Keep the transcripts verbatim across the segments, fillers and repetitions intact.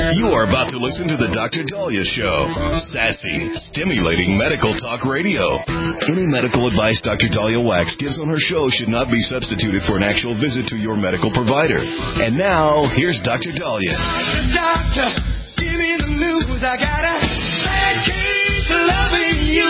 You are about to listen to the Doctor Dahlia Show. Sassy, stimulating medical talk radio. Any medical advice Doctor Dahlia Wax gives on her show should not be substituted for an actual visit to your medical provider. And now, here's Doctor Dahlia. Doctor, give me the news. I got a bad case of loving you.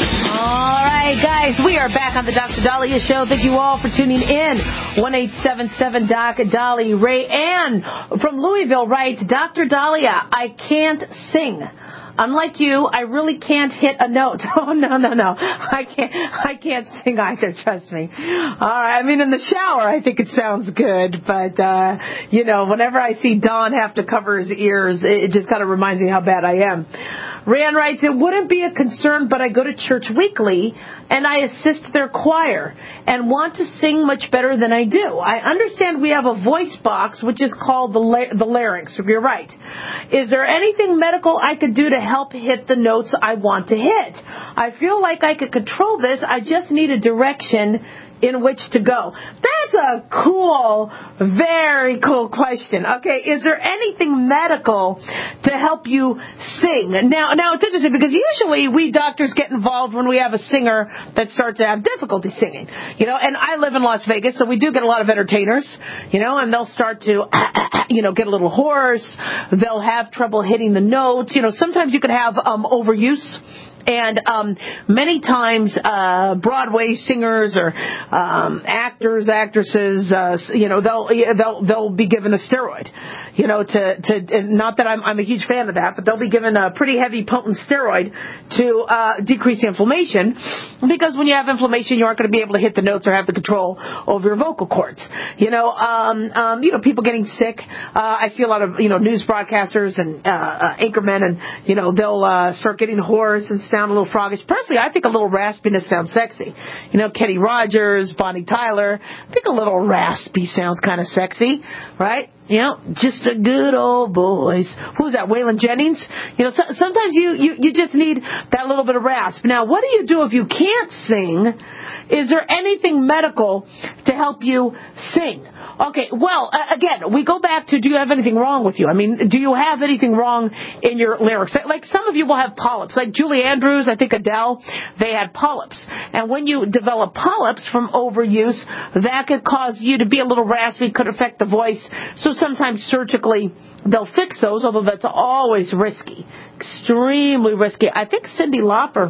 All right, guys, we are back on the Doctor Dahlia Show. Thank you all for tuning in. one eight seven seven Doc Dolly. Ray Ann from Louisville writes, Doctor Dahlia, I can't sing. Unlike you, I really can't hit a note. Oh, no, no, no. I can't I can't sing either, trust me. All right, I mean, in the shower, I think it sounds good. But, uh, you know, whenever I see Don have to cover his ears, it just kind of reminds me how bad I am. Rand writes, it wouldn't be a concern, but I go to church weekly, and I assist their choir and want to sing much better than I do. I understand we have a voice box, which is called the, la- the larynx. You're right. Is there anything medical I could do to help hit the notes I want to hit? I feel like I could control this. I just need a direction in which to go. That's a cool, very cool question. Okay, is there anything medical to help you sing? Now, now it's interesting because usually we doctors get involved when we have a singer that starts to have difficulty singing. You know, and I live in Las Vegas, so we do get a lot of entertainers, you know, and they'll start to, you know, get a little hoarse. They'll have trouble hitting the notes. You know, sometimes you could have um, overuse. And um, many times, uh, Broadway singers or um, actors, actresses, uh, you know, they'll they'll they'll be given a steroid, you know, to to not that I'm I'm a huge fan of that, but they'll be given a pretty heavy, potent steroid to uh, decrease the inflammation, because when you have inflammation, you aren't going to be able to hit the notes or have the control over your vocal cords. You know, um, um, you know, people getting sick. Uh, I see a lot of you know news broadcasters and uh, uh, anchormen, and you know they'll uh, start getting hoarse and stuff. Sound a little froggish. Personally, I think a little raspiness sounds sexy. You know, Kenny Rogers, Bonnie Tyler. I think a little raspy sounds kind of sexy, right? You know, just a good old voice. Who's that? Waylon Jennings? You know, so, sometimes you, you, you just need that little bit of rasp. Now, what do you do if you can't sing? Is there anything medical to help you sing? Okay, well, uh, again, we go back to, do you have anything wrong with you? I mean, do you have anything wrong in your lyrics? Like, some of you will have polyps. Like Julie Andrews, I think Adele, they had polyps. And when you develop polyps from overuse, that could cause you to be a little raspy, could affect the voice. So sometimes surgically, they'll fix those, although that's always risky. Extremely risky. I think Cyndi Lauper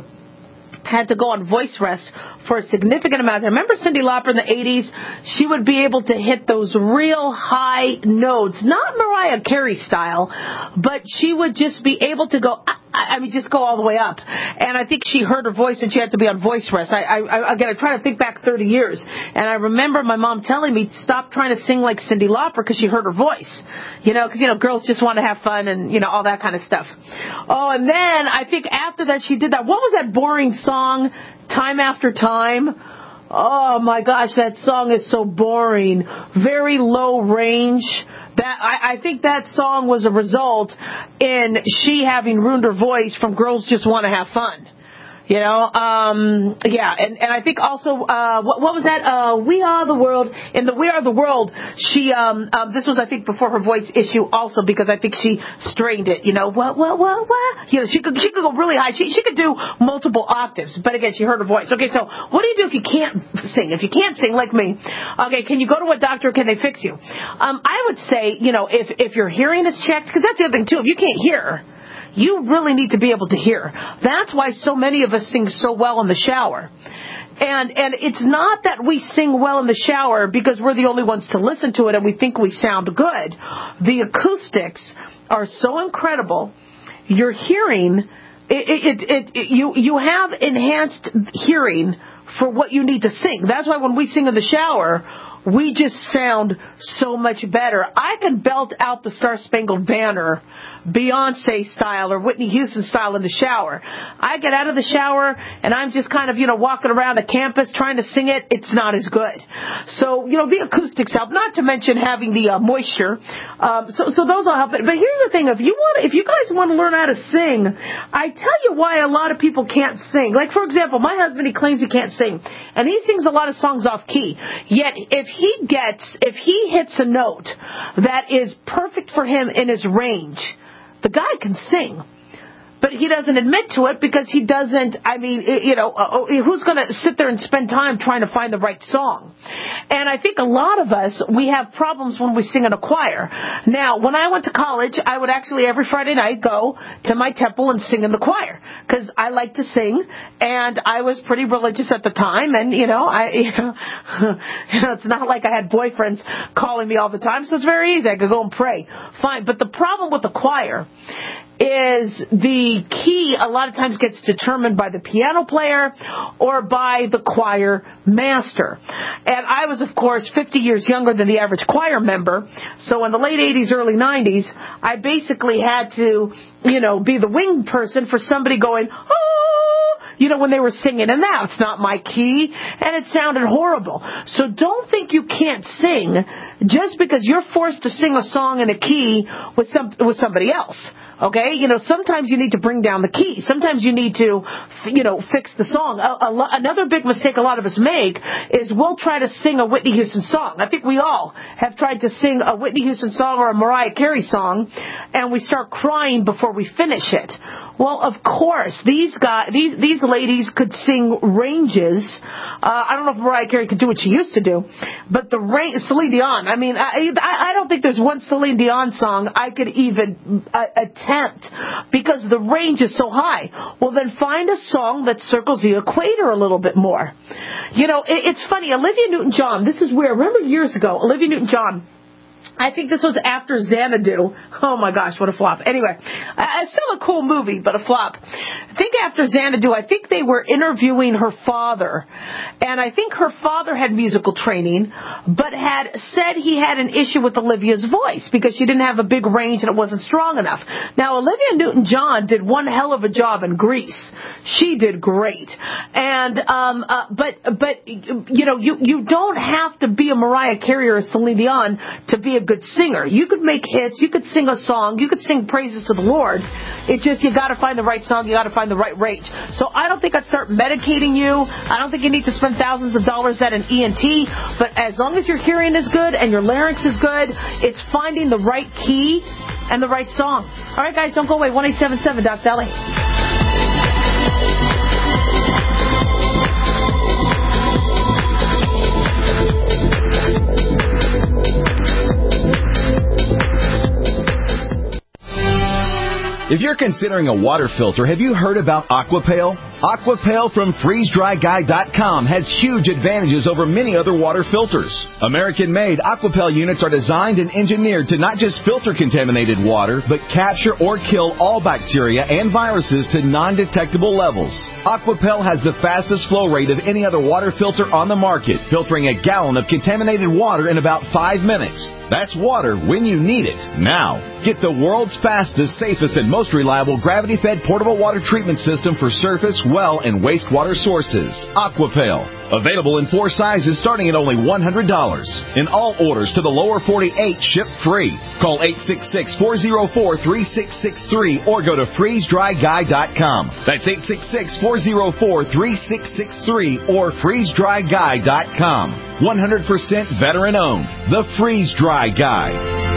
had to go on voice rest for a significant amount of time. Remember Cyndi Lauper in the eighties? She would be able to hit those real high notes, not Mariah Carey style, but she would just be able to go, I mean, just go all the way up. And I think she heard her voice and she had to be on voice rest. I, I, again, I try to think back thirty years. And I remember my mom telling me, stop trying to sing like Cyndi Lauper because she heard her voice. You know, because, you know, girls just want to have fun and, you know, all that kind of stuff. Oh, and then I think after that she did that. What was that boring song, Time After Time? Oh, my gosh, that song is so boring. Very low range. That I, I think that song was a result in she having ruined her voice from Girls Just Want to Have Fun. You know, um, yeah, and, and I think also, uh, what, what was that? Uh, We Are the World. In the We Are the World, she, um, um, this was, I think, before her voice issue also, because I think she strained it, you know, what, what, what, what? You know, she could, she could go really high. She, she could do multiple octaves, but again, she heard her voice. Okay, so what do you do if you can't sing? If you can't sing like me, okay, can you go to a doctor? Can they fix you? Um, I would say, you know, if, if your hearing is checked, because that's the other thing too, if you can't hear, you really need to be able to hear. That's why so many of us sing so well in the shower. And and it's not that we sing well in the shower because we're the only ones to listen to it and we think we sound good. The acoustics are so incredible. Your hearing, it, it, it, it, you, you have enhanced hearing for what you need to sing. That's why when we sing in the shower, we just sound so much better. I can belt out the Star Spangled Banner Beyonce style or Whitney Houston style in the shower. I get out of the shower and I'm just kind of, you know, walking around the campus trying to sing it. It's not as good. So, you know, the acoustics help, not to mention having the uh, moisture. Um, so, so those all help. But here's the thing. If you want, if you guys want to learn how to sing, I tell you why a lot of people can't sing. Like, for example, my husband, he claims he can't sing. And he sings a lot of songs off key. Yet, if he gets, if he hits a note that is perfect for him in his range, The guy can sing. But he doesn't admit to it because he doesn't, I mean, you know, uh, who's going to sit there and spend time trying to find the right song? And I think a lot of us, we have problems when we sing in a choir. Now, when I went to college, I would actually every Friday night go to my temple and sing in the choir because I like to sing, and I was pretty religious at the time, and, you know, I, you know, you know, it's not like I had boyfriends calling me all the time, so it's very easy. I could go and pray. Fine. But the problem with the choir is the key a lot of times gets determined by the piano player or by the choir master. And I was, of course, fifty years younger than the average choir member. So in the late eighties, early nineties, I basically had to, you know, be the wing person for somebody going, oh, you know, when they were singing. And that's not my key. And it sounded horrible. So don't think you can't sing just because you're forced to sing a song in a key with some with somebody else. Okay, you know, sometimes you need to bring down the key. Sometimes you need to, you know, fix the song. A, a, another big mistake a lot of us make is we'll try to sing a Whitney Houston song. I think we all have tried to sing a Whitney Houston song or a Mariah Carey song, and we start crying before we finish it. Well, of course, these guys, these these ladies could sing ranges. Uh, I don't know if Mariah Carey could do what she used to do, but the range, Celine Dion. I mean, I, I don't think there's one Celine Dion song I could even uh, attempt because the range is so high. Well, then find a song that circles the equator a little bit more. You know, it, it's funny. Olivia Newton-John. This is where. Remember years ago, Olivia Newton-John. I think this was after Xanadu. Oh, my gosh, what a flop. Anyway, uh, still a cool movie, but a flop. I think after Xanadu, I think they were interviewing her father. And I think her father had musical training, but had said he had an issue with Olivia's voice because she didn't have a big range and it wasn't strong enough. Now, Olivia Newton-John did one hell of a job in Grease. She did great. And, um, uh, but, but, you know, you, you don't have to be a Mariah Carey or a Celine Dion to be a good singer. You could make hits, you could sing a song, you could sing praises to the Lord. It's just you got to find the right song, you got to find the right range. So I don't think I'd start medicating you. I don't think you need to spend thousands of dollars at an E N T, but as long as your hearing is good and your larynx is good, it's finding the right key and the right song. All right, guys, don't go away. one eight seven seven Doc Dolly. If you're considering a water filter, have you heard about Aquapail? Aquapail from freeze dry guy dot com has huge advantages over many other water filters. American-made Aquapail units are designed and engineered to not just filter contaminated water, but capture or kill all bacteria and viruses to non-detectable levels. Aquapail has the fastest flow rate of any other water filter on the market, filtering a gallon of contaminated water in about five minutes. That's water when you need it, now. Get the world's fastest, safest, and most reliable gravity-fed portable water treatment system for surface, well, and wastewater sources. Aquapail. Available in four sizes starting at only one hundred dollars. And all orders to the lower forty-eight ship free. Call eight six six, four zero four, three six six three or go to freeze dry guy dot com. That's eight six six, four zero four, three six six three or freeze dry guy dot com. one hundred percent veteran owned. The Freeze Dry Guy.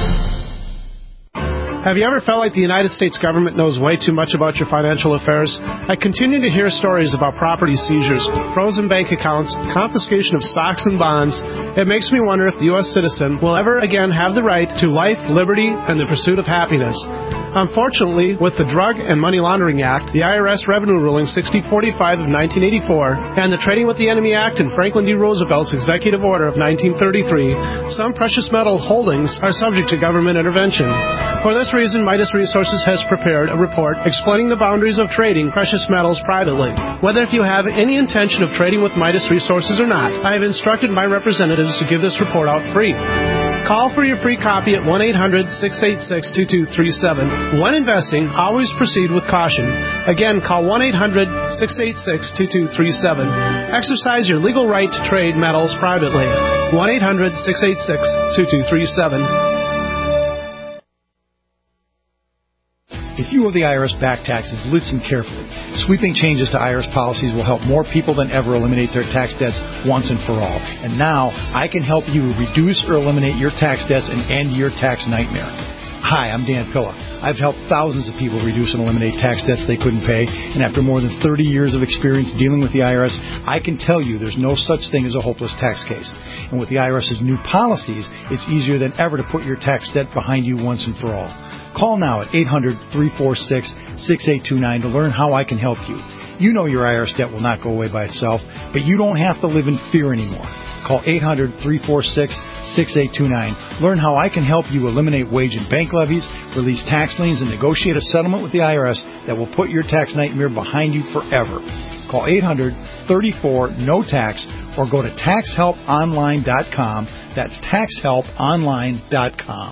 Have you ever felt like the United States government knows way too much about your financial affairs? I continue to hear stories about property seizures, frozen bank accounts, confiscation of stocks and bonds. It makes me wonder if the U S citizen will ever again have the right to life, liberty, and the pursuit of happiness. Unfortunately, with the Drug and Money Laundering Act, the I R S Revenue Ruling sixty forty-five of nineteen eighty-four, and the Trading with the Enemy Act and Franklin D. Roosevelt's Executive Order of nineteen thirty-three, some precious metal holdings are subject to government intervention. For this reason, Midas Resources has prepared a report explaining the boundaries of trading precious metals privately. Whether if you have any intention of trading with Midas Resources or not, I have instructed my representatives to give this report out free. Call for your free copy at one eight hundred, six eight six, two two three seven. When investing, always proceed with caution. Again, call one eight hundred, six eight six, two two three seven. Exercise your legal right to trade metals privately. one eight hundred, six eight six, two two three seven. If you owe the I R S back taxes, listen carefully. Sweeping changes to I R S policies will help more people than ever eliminate their tax debts once and for all. And now, I can help you reduce or eliminate your tax debts and end your tax nightmare. Hi, I'm Dan Pilla. I've helped thousands of people reduce and eliminate tax debts they couldn't pay, and after more than thirty years of experience dealing with the I R S, I can tell you there's no such thing as a hopeless tax case. And with the I R S's new policies, it's easier than ever to put your tax debt behind you once and for all. Call now at eight hundred, three four six, six eight two nine to learn how I can help you. You know your I R S debt will not go away by itself, but you don't have to live in fear anymore. Call eight hundred, three four six, six eight two nine. Learn how I can help you eliminate wage and bank levies, release tax liens, and negotiate a settlement with the I R S that will put your tax nightmare behind you forever. Call eight hundred, three four, N O tax or go to tax help online dot com. That's tax help online dot com.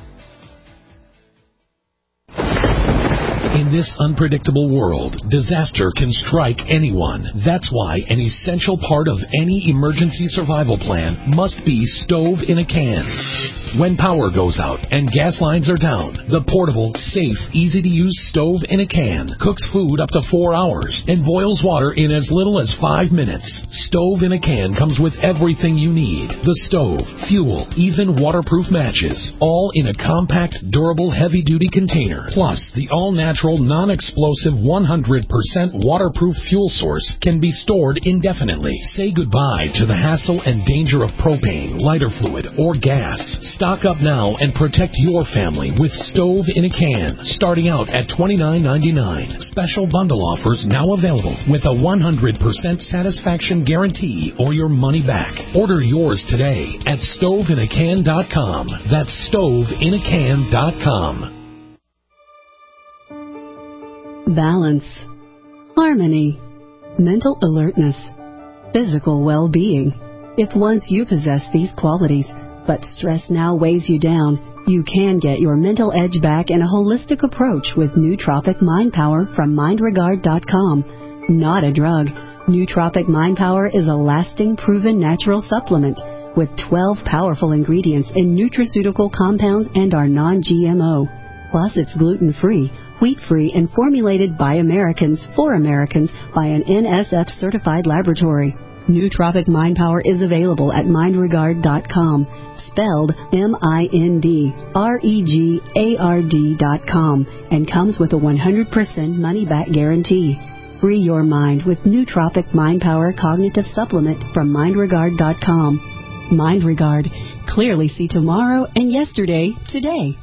In this unpredictable world, disaster can strike anyone. That's why an essential part of any emergency survival plan must be stove in a can. When power goes out and gas lines are down, the portable, safe, easy-to-use stove in a can cooks food up to four hours and boils water in as little as five minutes. Stove in a can comes with everything you need. The stove, fuel, even waterproof matches, all in a compact, durable, heavy-duty container. Plus, the all-natural, non-explosive, one hundred percent waterproof fuel source can be stored indefinitely. Say goodbye to the hassle and danger of propane, lighter fluid, or gas. Stock up now and protect your family with Stove in a Can, starting out at twenty-nine ninety-nine. Special bundle offers now available with a one hundred percent satisfaction guarantee or your money back. Order yours today at stove in a can dot com. That's stove in a can dot com. Balance, harmony, mental alertness, physical well-being. If once you possess these qualities, but stress now weighs you down, you can get your mental edge back in a holistic approach with Nootropic Mind Power from mind regard dot com. Not a drug, Nootropic Mind Power is a lasting, proven natural supplement with twelve powerful ingredients in nutraceutical compounds and are non-G M O. Plus, it's gluten-free, wheat-free, and formulated by Americans for Americans by an N S F-certified laboratory. Nootropic Mind Power is available at mind regard dot com, spelled M I N D R E G A R D dot com, and comes with a one hundred percent money-back guarantee. Free your mind with Nootropic Mind Power Cognitive Supplement from mind regard dot com. Mind Regard. Clearly see tomorrow and yesterday today.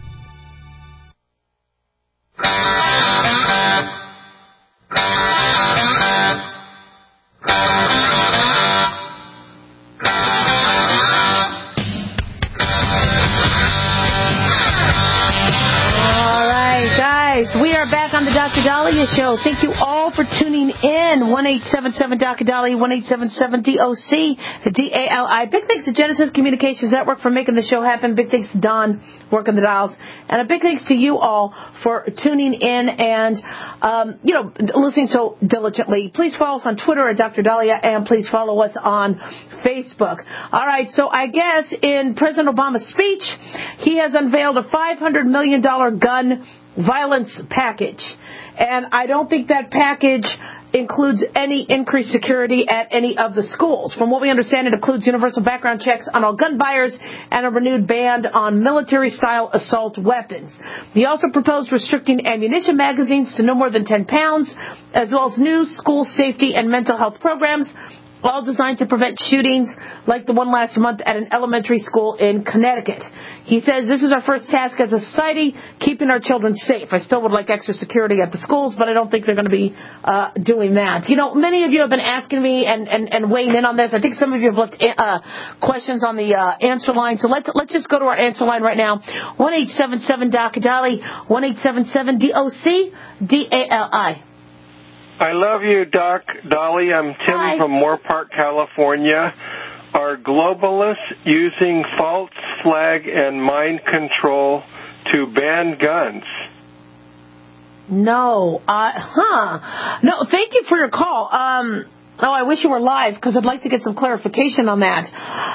We are back on the Doctor Dahlia Show. Thank you all for tuning in. one eight seven seven Doctor Dahlia, one eight seven seven D O C D A L I. Big thanks to Genesis Communications Network for making the show happen. Big thanks to Don working the dials. And a big thanks to you all for tuning in and, um, you know, listening so diligently. Please follow us on Twitter at Doctor Dahlia, and please follow us on Facebook. All right, so I guess in President Obama's speech, he has unveiled a five hundred million dollars gun violence package. And I don't think that package includes any increased security at any of the schools. From what we understand, it includes universal background checks on all gun buyers and a renewed ban on military-style assault weapons. He also proposed restricting ammunition magazines to no more than ten pounds, as well as new school safety and mental health programs, all designed to prevent shootings like the one last month at an elementary school in Connecticut. He says this is our first task as a society, keeping our children safe. I still would like extra security at the schools, but I don't think they're going to be uh, doing that. You know, many of you have been asking me and, and, and weighing in on this. I think some of you have left uh, questions on the uh, answer line. So let's, let's just go to our answer line right now. one eight seven seven D O C D A L I, one eight seven seven D O C D A L I. I love you, Doc Dolly. I'm Tim Hi. from Moore Park, California. Are globalists using false flag and mind control to ban guns? No. Uh, huh. No, thank you for your call. Um, Oh, I wish you were live because I'd like to get some clarification on that.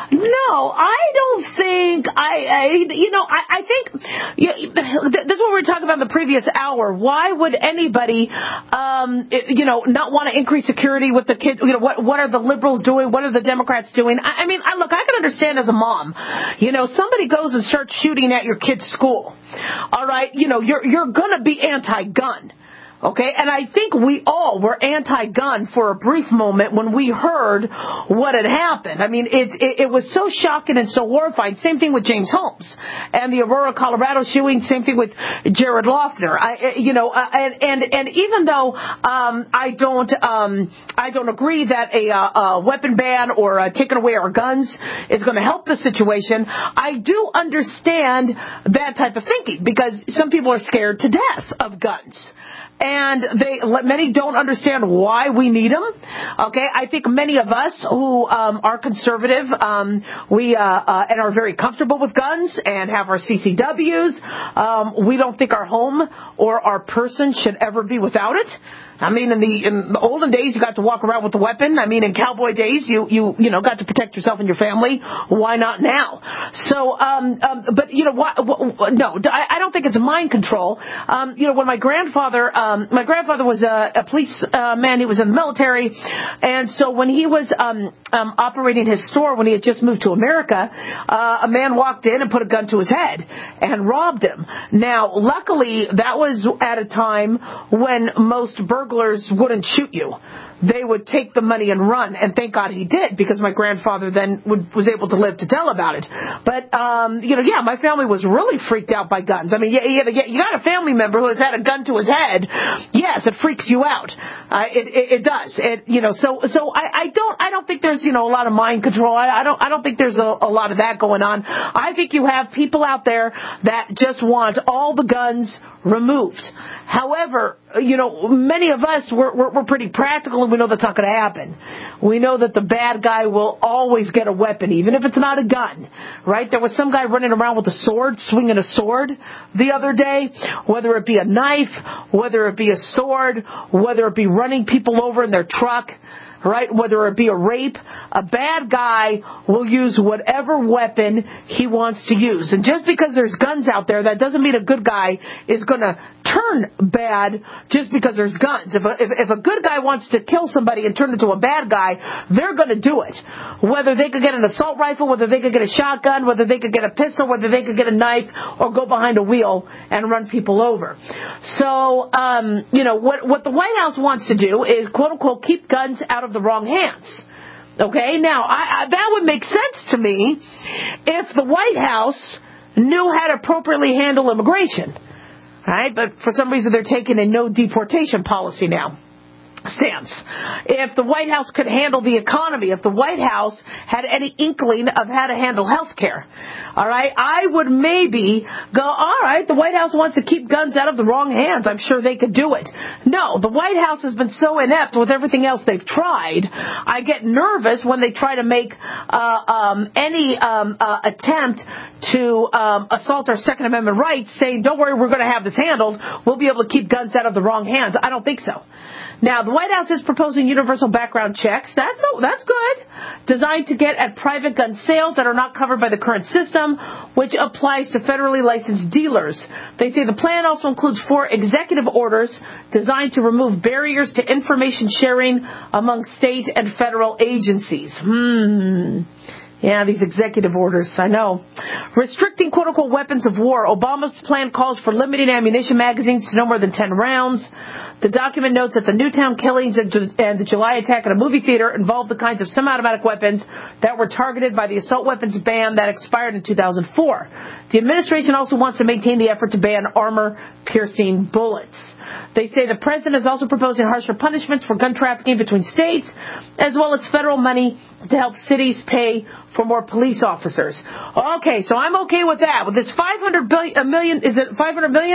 No, I don't think I, I you know, I, I think you know, this is what we were talking about in the previous hour. Why would anybody, um, you know, not want to increase security with the kids? You know, what what are the liberals doing? What are the Democrats doing? I, I mean, I, look, I can understand as a mom. You know, somebody goes and starts shooting at your kid's school. All right, you know, you're you're gonna be anti-gun. Okay, and I think we all were anti-gun for a brief moment when we heard what had happened. I mean, it, it, it was so shocking and so horrifying. Same thing with James Holmes and the Aurora, Colorado shooting. Same thing with Jared Loughner. I, you know, uh, and and and even though um, I don't um, I don't agree that a, uh, a weapon ban or uh, taking away our guns is going to help the situation, I do understand that type of thinking because some people are scared to death of guns. And they, many don't understand why we need them. Okay, I think many of us who um, are conservative, um, we uh, uh, and are very comfortable with guns and have our C C Ws. Um, we don't think our home or our person should ever be without it. I mean, in the in the olden days, you got to walk around with a weapon. I mean, in cowboy days, you you you know got to protect yourself and your family. Why not now? So, um, um but you know, why, no, I, I don't think it's mind control. Um, you know, when my grandfather, um, my grandfather was a, a police uh, man. He was in the military, and so when he was um, um, operating his store when he had just moved to America, uh, a man walked in and put a gun to his head and robbed him. Now, luckily, that was at a time when most burglars wouldn't shoot you. They would take the money and run, and thank God he did, because my grandfather then would, was able to live to tell about it. But, um, you know, yeah, my family was really freaked out by guns. I mean, yeah, you, you got a family member who has had a gun to his head. Yes, it freaks you out. Uh, it, it, it does. It, you know, so, so I, I don't, I don't think there's, you know, a lot of mind control. I, I don't, I don't think there's a, a lot of that going on. I think you have people out there that just want all the guns removed. However, you know, many of us, we're, we're, we're pretty practical, and we know that's not going to happen. We know that the bad guy will always get a weapon, even if it's not a gun, right? There was some guy running around with a sword, swinging a sword the other day, whether it be a knife, whether it be a sword, whether it be running people over in their truck, right? Whether it be a rape, a bad guy will use whatever weapon he wants to use. And just because there's guns out there, that doesn't mean a good guy is going to turn bad just because there's guns. If a, if, if a good guy wants to kill somebody and turn into a bad guy, they're going to do it. Whether they could get an assault rifle, whether they could get a shotgun, whether they could get a pistol, whether they could get a knife, or go behind a wheel and run people over. So, um, you know, what, what the White House wants to do is, quote unquote, keep guns out of the wrong hands. Okay, now I, I, that would make sense to me if the White House knew how to appropriately handle immigration. All right, but for some reason they're taking a no deportation policy now. Stance. If the White House could handle the economy, if the White House had any inkling of how to handle health care, all right, I would maybe go, all right, the White House wants to keep guns out of the wrong hands. I'm sure they could do it. No, the White House has been so inept with everything else they've tried. I get nervous when they try to make uh, um, any um, uh, attempt to um, assault our Second Amendment rights, saying, don't worry, we're going to have this handled. We'll be able to keep guns out of the wrong hands. I don't think so. Now, the White House is proposing universal background checks. That's oh, that's good. Designed to get at private gun sales that are not covered by the current system, which applies to federally licensed dealers. They say the plan also includes four executive orders designed to remove barriers to information sharing among state and federal agencies. Hmm. Yeah, these executive orders, I know. Restricting quote-unquote weapons of war. Obama's plan calls for limiting ammunition magazines to no more than ten rounds. The document notes that the Newtown killings and the July attack at a movie theater involved the kinds of semi-automatic weapons that were targeted by the assault weapons ban that expired in two thousand four. The administration also wants to maintain the effort to ban armor-piercing bullets. They say the president is also proposing harsher punishments for gun trafficking between states, as well as federal money to help cities pay for more police officers. Okay, so I'm okay with that. With this five hundred billion, a million, is it five hundred million?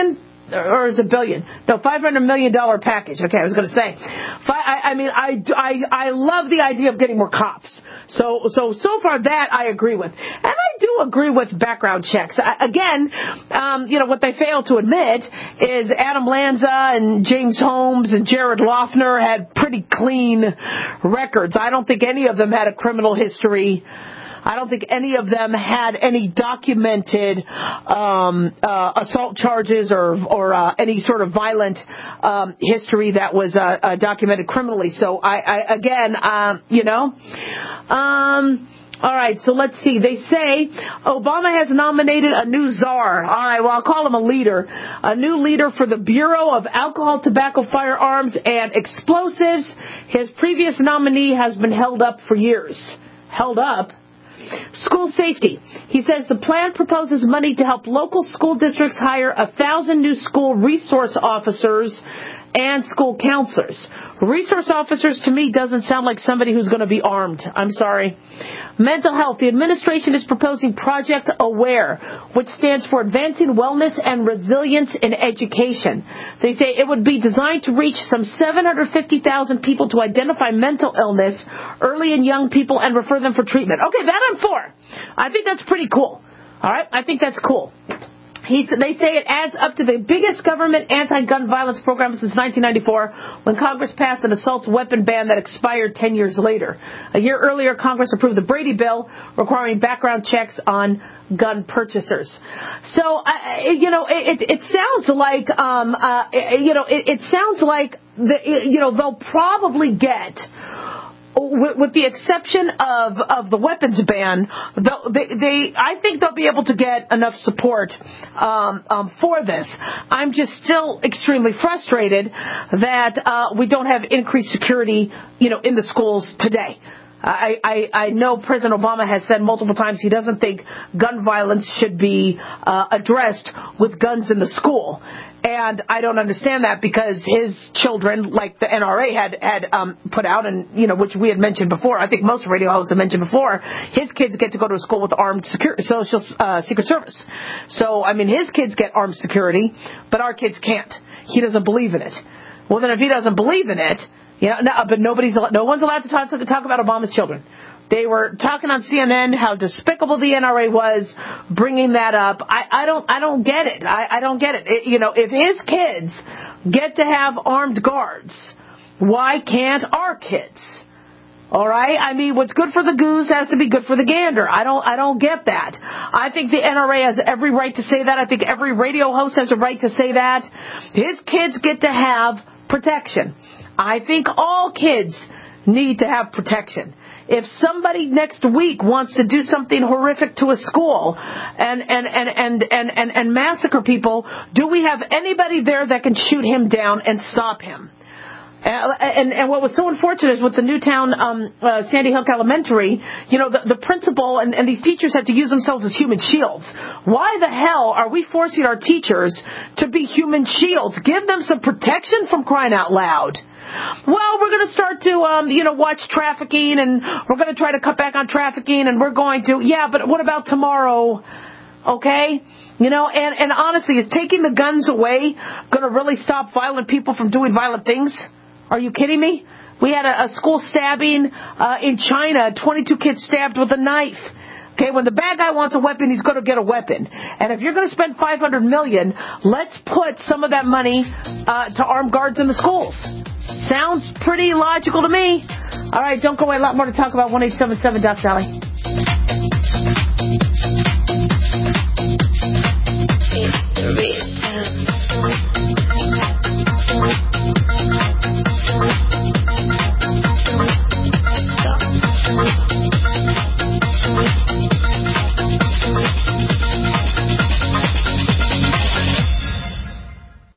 or is it billion? No, five hundred million dollars package. Okay, I was going to say. I, I mean, I, I, I love the idea of getting more cops. So, so, so far that I agree with. And I do agree with background checks. I, again, um, you know, what they fail to admit is Adam Lanza and James Holmes and Jared Loughner had pretty clean records. I don't think any of them had a criminal history. I don't think any of them had any documented um, uh, assault charges or or uh, any sort of violent um, history that was uh, uh, documented criminally. So, I, I again, um, you know, um, all right. So let's see. They say Obama has nominated a new czar. All right. Well, I'll call him a leader, a new leader for the Bureau of Alcohol, Tobacco, Firearms, and Explosives. His previous nominee has been held up for years. Held up. School safety. He says the plan proposes money to help local school districts hire a thousand new school resource officers and school counselors. Resource officers to me doesn't sound like somebody who's going to be armed. I'm sorry. Mental health. The administration is proposing Project AWARE, which stands for Advancing Wellness and Resilience in Education. They say it would be designed to reach some seven hundred fifty thousand people to identify mental illness early in young people and refer them for treatment. Okay, that I'm for. I think that's pretty cool. All right, I think that's cool. He, they say it adds up to the biggest government anti-gun violence program since nineteen ninety-four, when Congress passed an assault weapon ban that expired ten years later. A year earlier, Congress approved the Brady bill requiring background checks on gun purchasers. So, uh, you know, it, it, it sounds like, um, uh, you know, it, it sounds like, the, you know, they'll probably get... With, with the exception of, of the weapons ban, they, they, I think they'll be able to get enough support um, um, for this. I'm just still extremely frustrated that uh, we don't have increased security, you know, in the schools today. I, I, I know President Obama has said multiple times he doesn't think gun violence should be uh, addressed with guns in the school. And I don't understand that because his children, like the N R A had, had um, put out, and, you know, which we had mentioned before, I think most radio hosts have mentioned before, his kids get to go to a school with armed security, social uh, secret service. So, I mean, his kids get armed security, but our kids can't. He doesn't believe in it. Well, then if he doesn't believe in it, you know, no, but nobody's, no one's allowed to talk, to talk about Obama's children. They were talking on C N N how despicable the N R A was, bringing that up. I, I don't, I don't get it. I, I don't get it. it. You know, if his kids get to have armed guards, why can't our kids? All right. I mean, what's good for the goose has to be good for the gander. I don't, I don't get that. I think the N R A has every right to say that. I think every radio host has a right to say that. His kids get to have protection. I think all kids need to have protection. If somebody next week wants to do something horrific to a school and and, and, and, and, and, and massacre people, do we have anybody there that can shoot him down and stop him? Uh, and, and what was so unfortunate is with the Newtown um, uh, Sandy Hook Elementary, you know, the, the principal and, and these teachers had to use themselves as human shields. Why the hell are we forcing our teachers to be human shields? Give them some protection, from crying out loud. Well, we're going to start to, um, you know, watch trafficking, and we're going to try to cut back on trafficking, and we're going to, yeah, but what about tomorrow? Okay? You know, and, and honestly, is taking the guns away going to really stop violent people from doing violent things? Are you kidding me? We had a, a school stabbing uh, in China, twenty-two kids stabbed with a knife. Okay, when the bad guy wants a weapon, he's going to get a weapon. And if you're going to spend five hundred million dollars, let's put some of that money uh, to armed guards in the schools. Sounds pretty logical to me. All right, don't go away. A lot more to talk about. one eight seven seven Doc Dolly.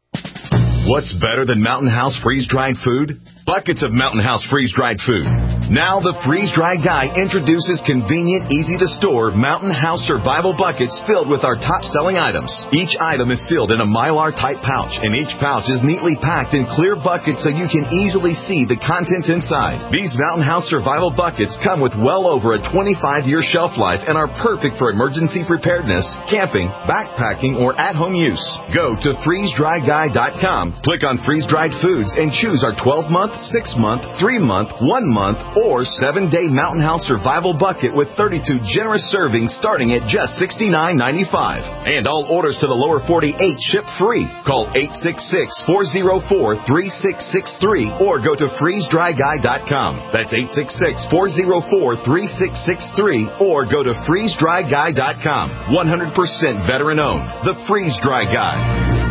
What's better than Mountain House freeze-dried food? Buckets of Mountain House freeze-dried food. Now the Freeze Dry Guy introduces convenient, easy-to-store Mountain House Survival Buckets filled with our top-selling items. Each item is sealed in a Mylar-type pouch, and each pouch is neatly packed in clear buckets so you can easily see the contents inside. These Mountain House Survival Buckets come with well over a twenty-five year shelf life and are perfect for emergency preparedness, camping, backpacking, or at-home use. Go to freeze dry guy dot com, click on freeze-dried foods, and choose our twelve month, six month, three month, one month, or seven day Mountain House Survival Bucket with thirty-two generous servings starting at just sixty-nine ninety-five. And all orders to the lower forty-eight ship free. Call eight six six, four oh four, three six six three or go to freeze dry guy dot com. That's eight six six, four oh four, three six six three or go to freeze dry guy dot com. one hundred percent veteran owned. The Freeze Dry Guy.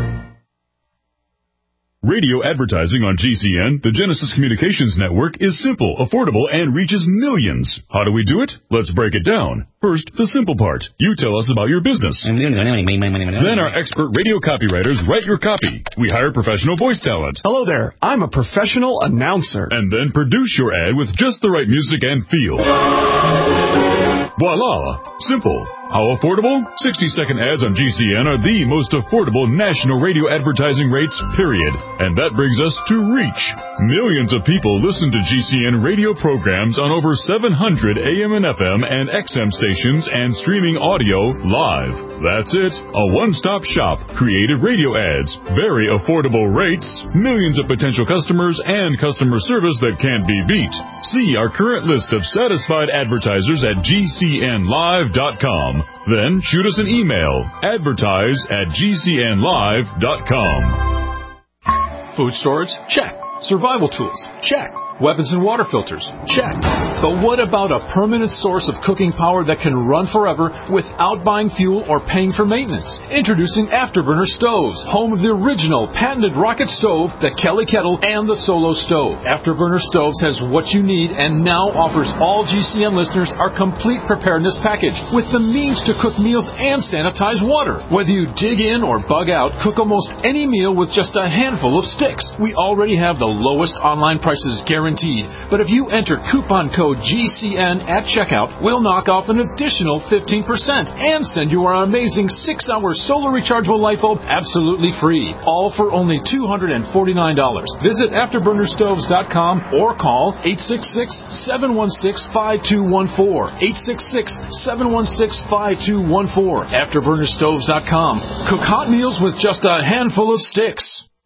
Radio advertising on G C N, the Genesis Communications Network, is simple, affordable, and reaches millions. How do we do it? Let's break it down. First, the simple part. You tell us about your business. Then our expert radio copywriters write your copy. We hire professional voice talent. Hello there. I'm a professional announcer. And then produce your ad with just the right music and feel. Voila! Simple. How affordable? sixty second ads on G C N are the most affordable national radio advertising rates, period. And that brings us to reach. Millions of people listen to G C N radio programs on over seven hundred A M and F M and X M stations and streaming audio live. That's it. A one-stop shop. Creative radio ads. Very affordable rates. Millions of potential customers and customer service that can't be beat. See our current list of satisfied advertisers at G C N live dot com. Then shoot us an email. Advertise at G C N live dot com. Food storage? Check. Survival tools? Check. Weapons and water filters? Check. But what about a permanent source of cooking power that can run forever without buying fuel or paying for maintenance? Introducing Afterburner Stoves, home of the original patented rocket stove, the Kelly Kettle, and the Solo Stove. Afterburner Stoves has what you need and now offers all G C N listeners our complete preparedness package with the means to cook meals and sanitize water. Whether you dig in or bug out, cook almost any meal with just a handful of sticks. We already have the lowest online prices guaranteed. But if you enter coupon code G C N at checkout, we'll knock off an additional fifteen percent and send you our amazing six hour solar rechargeable light bulb absolutely free. All for only two hundred forty-nine dollars. Visit afterburner stoves dot com or call eight six six, seven one six, five two one four. eight six six, seven one six, five two one four. afterburner stoves dot com. Cook hot meals with just a handful of sticks.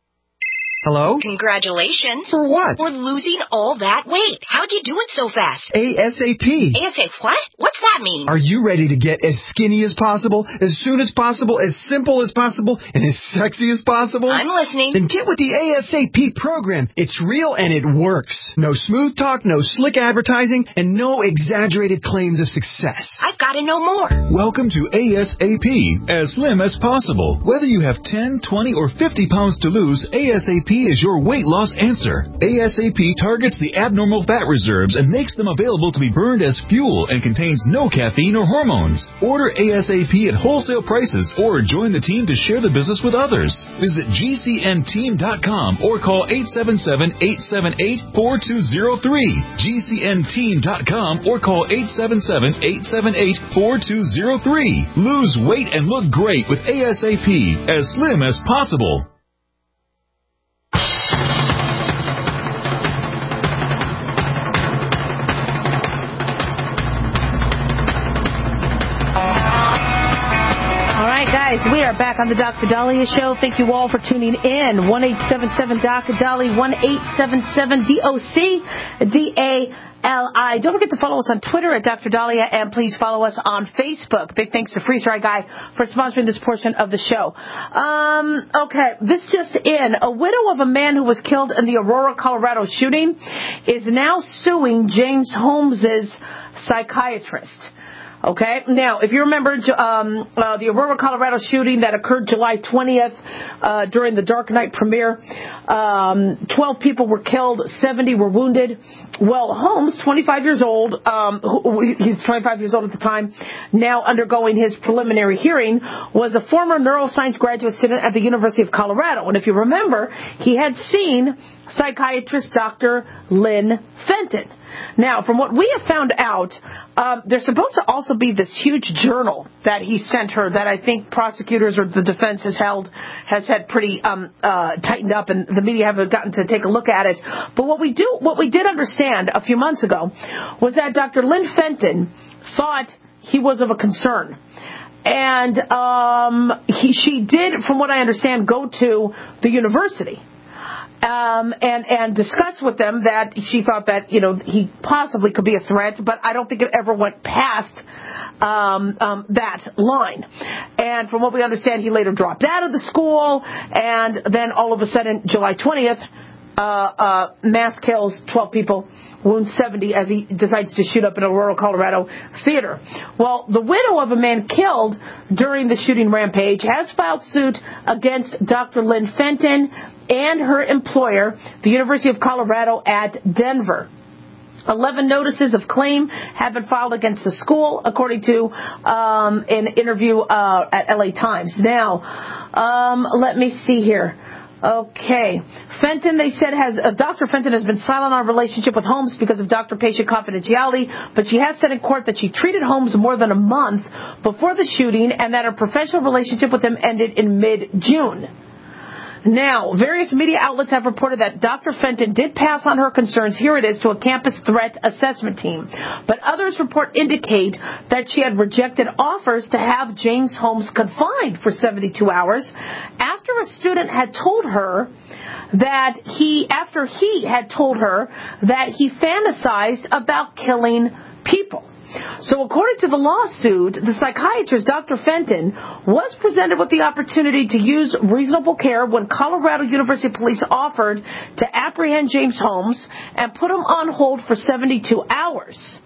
Hello? Congratulations. For what? For losing all that weight. How'd you do it so fast? ASAP. ASAP what? What's that mean? Are you ready to get as skinny as possible, as soon as possible, as simple as possible, and as sexy as possible? I'm listening. Then get with the ASAP program. It's real and it works. No smooth talk, no slick advertising, and no exaggerated claims of success. I've got to know more. Welcome to ASAP, as slim as possible. Whether you have ten, twenty, or fifty pounds to lose, ASAP is your weight loss answer. ASAP targets the abnormal fat reserves and makes them available to be burned as fuel and contains no caffeine or hormones. Order ASAP at wholesale prices or join the team to share the business with others. Visit G C N team dot com or call eight seven seven, eight seven eight, four two zero three. G C N team dot com or call eight seven seven, eight seven eight, four two zero three. Lose weight and look great with ASAP, as slim as possible. Guys, we are back on the Doctor Dahlia Show. Thank you all for tuning in. one eight seven seven D O C D A L I, one eight seven seven D O C D A L I. Don't forget to follow us on Twitter at Doctor Dahlia, and please follow us on Facebook. Big thanks to Freeze Dry Guy for sponsoring this portion of the show. Um, okay, this just in. A widow of a man who was killed in the Aurora, Colorado shooting is now suing James Holmes's psychiatrist. Okay. Now, if you remember um, uh, the Aurora, Colorado shooting that occurred July twentieth uh, during the Dark Knight premiere, um, twelve people were killed, seventy were wounded. Well, Holmes, twenty-five years old, um, who, he's twenty-five years old at the time, now undergoing his preliminary hearing, was a former neuroscience graduate student at the University of Colorado. And if you remember, he had seen psychiatrist Doctor Lynn Fenton. Now, from what we have found out, um, there's supposed to also be this huge journal that he sent her that I think prosecutors or the defense has held, has had pretty um, uh, tightened up, and the media haven't gotten to take a look at it. But what we do, what we did understand a few months ago was that Doctor Lynn Fenton thought he was of a concern. And um, he, she did, from what I understand, go to the university. Um, and, and discuss with them that she thought that, you know, he possibly could be a threat, but I don't think it ever went past um, um, that line. And from what we understand, he later dropped out of the school, and then all of a sudden, July twentieth, uh, uh, mass kills twelve people, wounds seventy as he decides to shoot up in a rural Colorado theater. Well, the widow of a man killed during the shooting rampage has filed suit against Doctor Lynn Fenton and her employer, the University of Colorado at Denver. Eleven notices of claim have been filed against the school, according to um, an interview uh, at L A Times. Now, um, let me see here. Okay. Fenton, they said, has uh, Doctor Fenton has been silent on her relationship with Holmes because of doctor-patient confidentiality, but she has said in court that she treated Holmes more than a month before the shooting and that her professional relationship with him ended in mid-June. Now, various media outlets have reported that Doctor Fenton did pass on her concerns, here it is, to a campus threat assessment team. But others report indicate that she had rejected offers to have James Holmes confined for seventy-two hours after a student had told her that he, after he had told her that he fantasized about killing people. So according to the lawsuit, the psychiatrist, Doctor Fenton, was presented with the opportunity to use reasonable care when Colorado University police offered to apprehend James Holmes and put him on hold for seventy-two hours.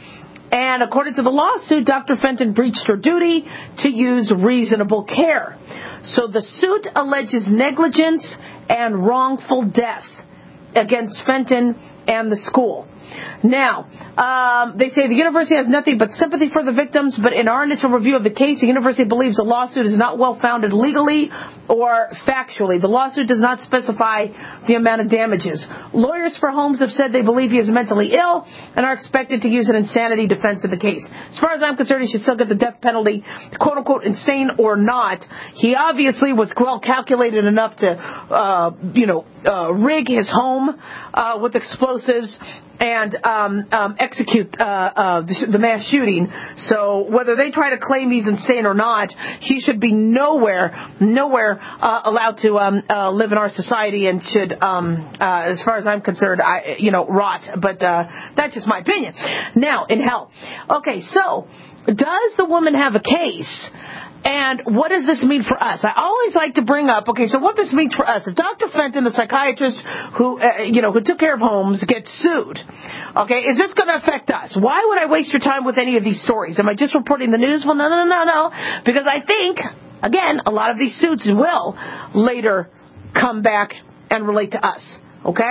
And according to the lawsuit, Doctor Fenton breached her duty to use reasonable care. So the suit alleges negligence and wrongful death against Fenton and the school. Now, um, they say the university has nothing but sympathy for the victims, but in our initial review of the case, the university believes the lawsuit is not well-founded legally or factually. The lawsuit does not specify the amount of damages. Lawyers for Holmes have said they believe he is mentally ill and are expected to use an insanity defense in the case. As far as I'm concerned, he should still get the death penalty, quote-unquote, insane or not. He obviously was well-calculated enough to, uh, you know, uh, rig his home uh, with explosives and um, um, execute uh, uh, the, the mass shooting. So whether they try to claim he's insane or not, he should be nowhere, nowhere uh, allowed to um, uh, live in our society and should, um, uh, as far as I'm concerned, I, you know, rot. But uh, that's just my opinion. Now, in hell. Okay, so does the woman have a case? And what does this mean for us? I always like to bring up, okay, so what this means for us. If Doctor Fenton, the psychiatrist who, uh, you know, who took care of Holmes, gets sued, okay, is this going to affect us? Why would I waste your time with any of these stories? Am I just reporting the news? Well, no, no, no, no, because I think, again, a lot of these suits will later come back and relate to us, okay?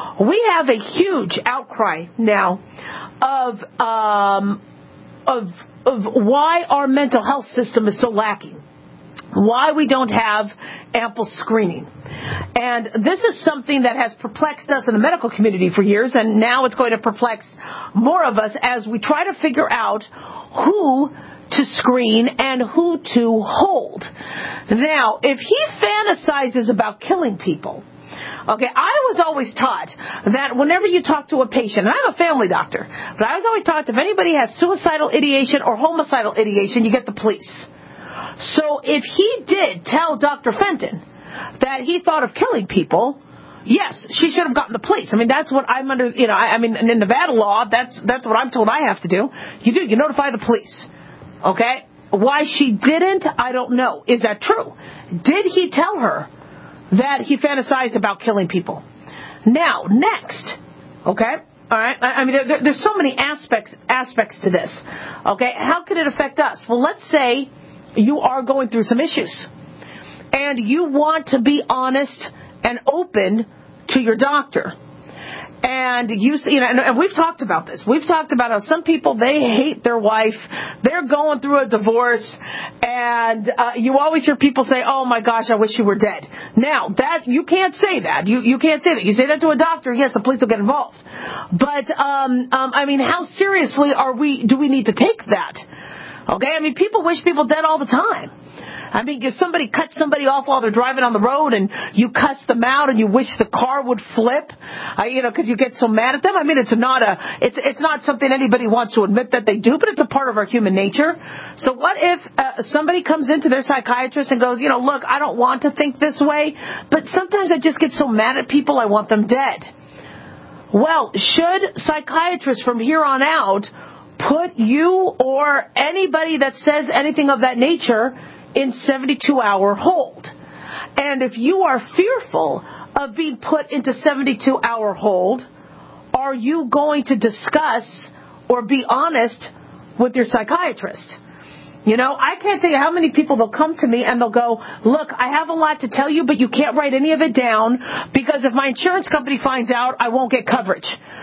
We have a huge outcry now of, um, of, of why our mental health system is so lacking, why we don't have ample screening. And this is something that has perplexed us in the medical community for years, and now it's going to perplex more of us as we try to figure out who to screen and who to hold. Now, if he fantasizes about killing people, okay, I was always taught that whenever you talk to a patient, and I'm a family doctor, but I was always taught if anybody has suicidal ideation or homicidal ideation, you get the police. So if he did tell Doctor Fenton that he thought of killing people, yes, she should have gotten the police. I mean, that's what I'm under, you know, I, I mean, in Nevada law, that's that's what I'm told I have to do. You do, you notify the police. Okay? Why she didn't, I don't know. Is that true? Did he tell her that he fantasized about killing people? Now, next, okay, all right, I, I mean, there, there's so many aspects aspects to this, okay, how could it affect us? Well, let's say you are going through some issues, and you want to be honest and open to your doctor, And you, you know, and, and we've talked about this. We've talked about how some people, they hate their wife. They're going through a divorce, and uh, you always hear people say, "Oh my gosh, I wish you were dead." Now, that you can't say that. You you can't say that. You say that to a doctor, yes, the police will get involved. But um, um, I mean, how seriously are we? Do we need to take that? Okay, I mean, people wish people dead all the time. I mean, if somebody cuts somebody off while they're driving on the road and you cuss them out and you wish the car would flip, uh, you know, because you get so mad at them. I mean, it's not a, it's it's not something anybody wants to admit that they do, but it's a part of our human nature. So what if uh, somebody comes into their psychiatrist and goes, you know, look, I don't want to think this way, but sometimes I just get so mad at people, I want them dead. Well, should psychiatrists from here on out put you or anybody that says anything of that nature in seventy-two hour hold? And if you are fearful of being put into seventy-two hour hold, are you going to discuss or be honest with your psychiatrist? You know, I can't tell you how many people will come to me and they'll go, look, I have a lot to tell you, but you can't write any of it down because if my insurance company finds out, I won't get coverage.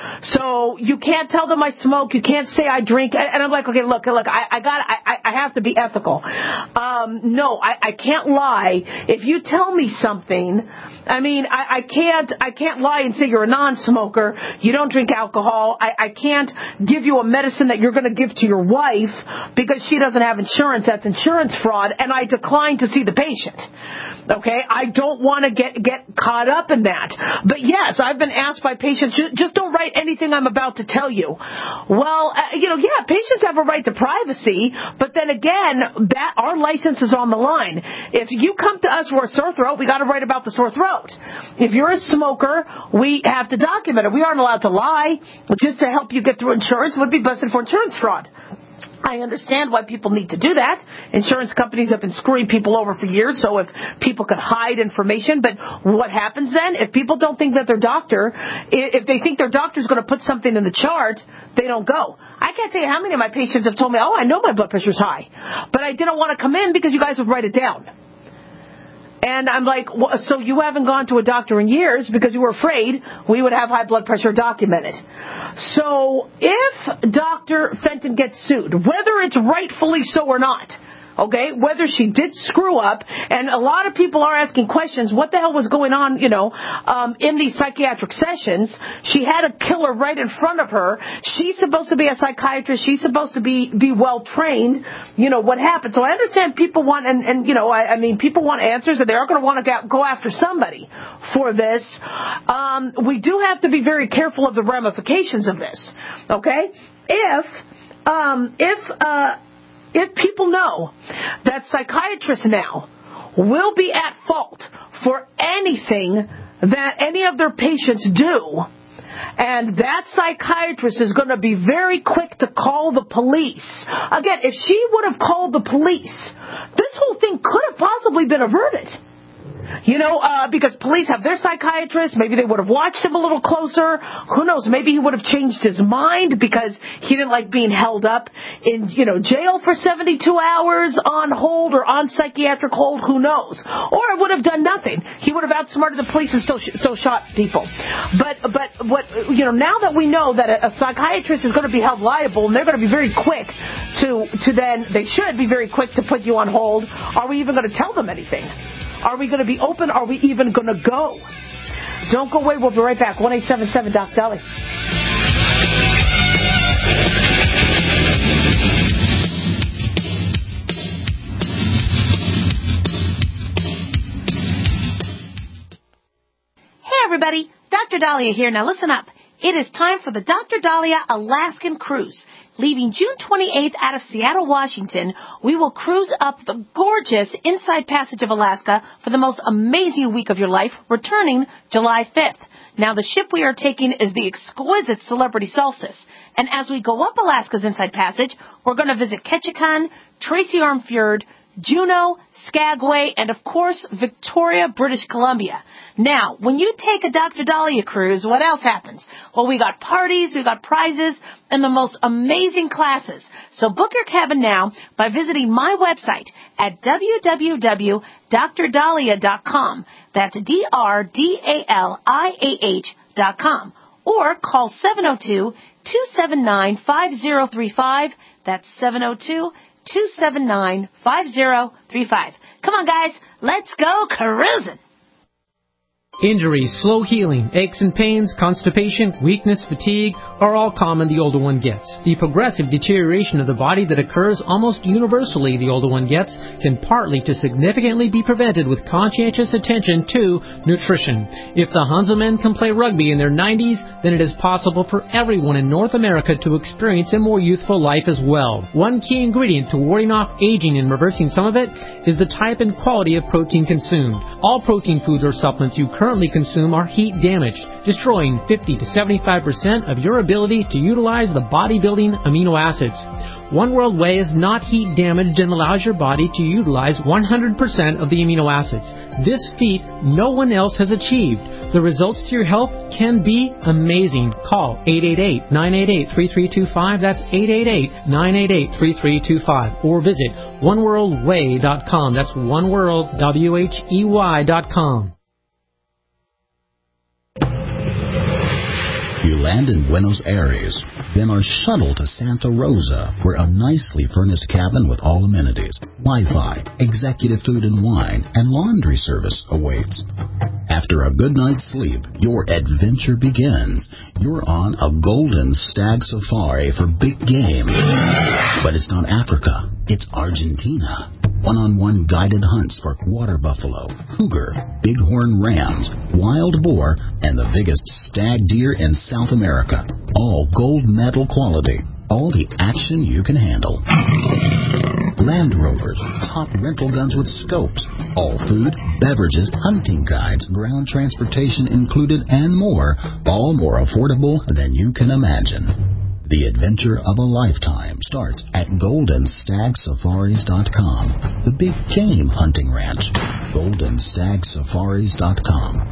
So you can't tell them I smoke. You can't say I drink. And I'm like, okay, look, look, I, I got, I, I have to be ethical. Um, no, I, I can't lie. If you tell me something, I mean, I, I can't, I can't lie and say you're a non-smoker. You don't drink alcohol. I, I can't give you a medicine that you're going to give to your wife because she doesn't have insurance. That's insurance fraud. And I decline to see the patient. Okay, I don't want to get get caught up in that. But yes, I've been asked by patients, just don't write anything I'm about to tell you. Well, uh, you know, yeah, patients have a right to privacy, but then again, that our license is on the line. If you come to us for a sore throat, we got to write about the sore throat. If you're a smoker, we have to document it. We aren't allowed to lie. Just to help you get through insurance would be busted for insurance fraud. I understand why people need to do that. Insurance companies have been screwing people over for years, so if people could hide information. But what happens then? If people don't think that their doctor, if they think their doctor's going to put something in the chart, they don't go. I can't tell you how many of my patients have told me, oh, I know my blood pressure's high, but I didn't want to come in because you guys would write it down. And I'm like, well, so you haven't gone to a doctor in years because you were afraid we would have high blood pressure documented. So if Doctor Fenton gets sued, whether it's rightfully so or not, okay, whether she did screw up, and a lot of people are asking questions, what the hell was going on, you know, um, in these psychiatric sessions? She had a killer right in front of her. She's supposed to be a psychiatrist. She's supposed to be, be well-trained. You know, what happened? So I understand people want, and, and you know, I, I mean, people want answers, and they are going to want to go after somebody for this. Um, we do have to be very careful of the ramifications of this, okay? If, um, if, uh, If people know that psychiatrists now will be at fault for anything that any of their patients do, and that psychiatrist is going to be very quick to call the police. Again, if she would have called the police, this whole thing could have possibly been averted. You know, uh, because police have their psychiatrist. Maybe they would have watched him a little closer. Who knows? Maybe he would have changed his mind because he didn't like being held up in, you know, jail for seventy-two hours on hold or on psychiatric hold. Who knows? Or it would have done nothing. He would have outsmarted the police and still, sh- still shot people. But, but what, you know, now that we know that a, a psychiatrist is going to be held liable and they're going to be very quick to, to then, they should be very quick to put you on hold, are we even going to tell them anything? Are we going to be open? Are we even going to go? Don't go away. We'll be right back. one eight seven seven Doc Dolly. Hey, everybody. Doctor Dahlia here. Now, listen up. It is time for the Doctor Dahlia Alaskan Cruise. Leaving June twenty-eighth out of Seattle, Washington, we will cruise up the gorgeous Inside Passage of Alaska for the most amazing week of your life, returning July fifth. Now, the ship we are taking is the exquisite Celebrity Solstice. And as we go up Alaska's Inside Passage, we're going to visit Ketchikan, Tracy Arm Fjord, Juneau, Skagway, and of course, Victoria, British Columbia. Now, when you take a Doctor Dahlia cruise, what else happens? Well, we got parties, we got prizes, and the most amazing classes. So book your cabin now by visiting my website at w w w dot dr dahlia dot com. That's D R D A L I A H dot com. or call seven oh two, two seven nine, five oh three five. That's seven oh two, two seven nine, five oh three five. Come on, guys. Let's go cruising. Injuries, slow healing, aches and pains, constipation, weakness, fatigue are all common the older one gets. The progressive deterioration of the body that occurs almost universally the older one gets can partly to significantly be prevented with conscientious attention to nutrition. If the Hanselmen can play rugby in their nineties, then it is possible for everyone in North America to experience a more youthful life as well. One key ingredient to warding off aging and reversing some of it is the type and quality of protein consumed. All protein foods or supplements you currently consume are heat damaged, destroying fifty to seventy-five percent of your ability to utilize the bodybuilding amino acids. One World Whey is not heat damaged and allows your body to utilize one hundred percent of the amino acids. This feat no one else has achieved. The results to your health can be amazing. Call eight eight eight, nine eight eight, three three two five. That's eight eight eight, nine eight eight, three three two five. Or visit one world whey dot com. That's oneworld, W H E Y dot com. You land in Buenos Aires, then are shuttled to Santa Rosa, where a nicely furnished cabin with all amenities, Wi-Fi, executive food and wine, and laundry service awaits. After a good night's sleep, your adventure begins. You're on a golden stag safari for big game. But it's not Africa, it's Argentina. One-on-one guided hunts for water buffalo, cougar, bighorn rams, wild boar, and the biggest stag deer in South America. All gold medal quality. All the action you can handle. Land Rovers, top rental guns with scopes. All food, beverages, hunting guides, ground transportation included, and more. All more affordable than you can imagine. The adventure of a lifetime starts at golden stag safaris dot com. The big game hunting ranch. golden stag safaris dot com.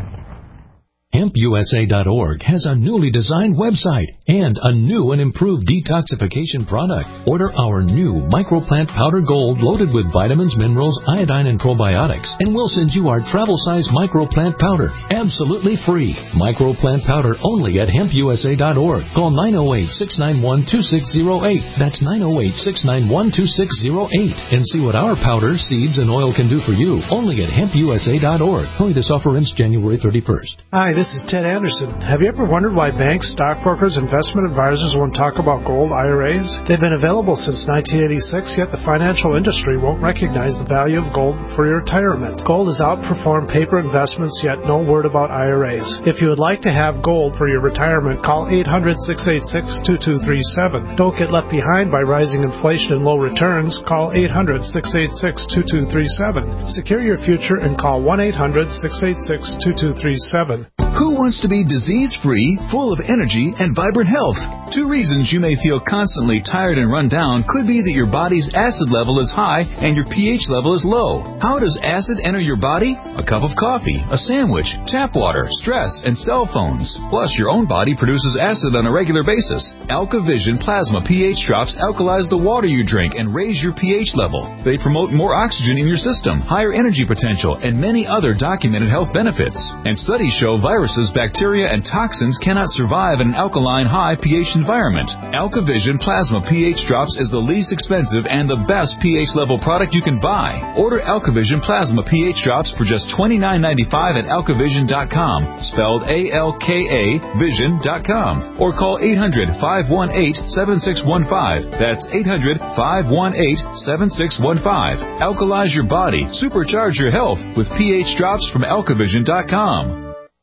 hemp U S A dot org has a newly designed website and a new and improved detoxification product. Order our new Microplant Powder Gold loaded with vitamins, minerals, iodine, and probiotics, and we'll send you our travel-size Microplant Powder absolutely free. Microplant Powder only at hemp U S A dot org. Call nine oh eight, six nine one, two six oh eight. That's nine oh eight, six nine one, two six oh eight. And see what our powder, seeds, and oil can do for you only at hemp U S A dot org. Only this offer ends January thirty-first. Hi, this is Ted Anderson. Have you ever wondered why banks, stockbrokers, investment advisors won't talk about gold I R As? They've been available since nineteen eighty-six, yet the financial industry won't recognize the value of gold for your retirement. Gold has outperformed paper investments, yet no word about I R As. If you would like to have gold for your retirement, call eight hundred, six eight six, two two three seven. Don't get left behind by rising inflation and low returns. Call eight hundred, six eight six, two two three seven. Secure your future and call one eight hundred, six eight six, two two three seven. Who wants to be disease-free, full of energy, and vibrant health? Two reasons you may feel constantly tired and run down could be that your body's acid level is high and your pH level is low. How does acid enter your body? A cup of coffee, a sandwich, tap water, stress, and cell phones. Plus, your own body produces acid on a regular basis. AlkaVision Plasma pH drops alkalize the water you drink and raise your pH level. They promote more oxygen in your system, higher energy potential, and many other documented health benefits. And studies show viruses, bacteria, and toxins cannot survive in an alkaline high pH environment. AlkaVision Plasma pH Drops is the least expensive and the best pH level product you can buy. Order AlkaVision Plasma pH Drops for just twenty-nine ninety-five at alkavision dot com, spelled A L K A vision dot com, or call eight hundred, five one eight, seven six one five. That's eight hundred, five one eight, seven six one five. Alkalize your body, supercharge your health with pH Drops from alkavision dot com.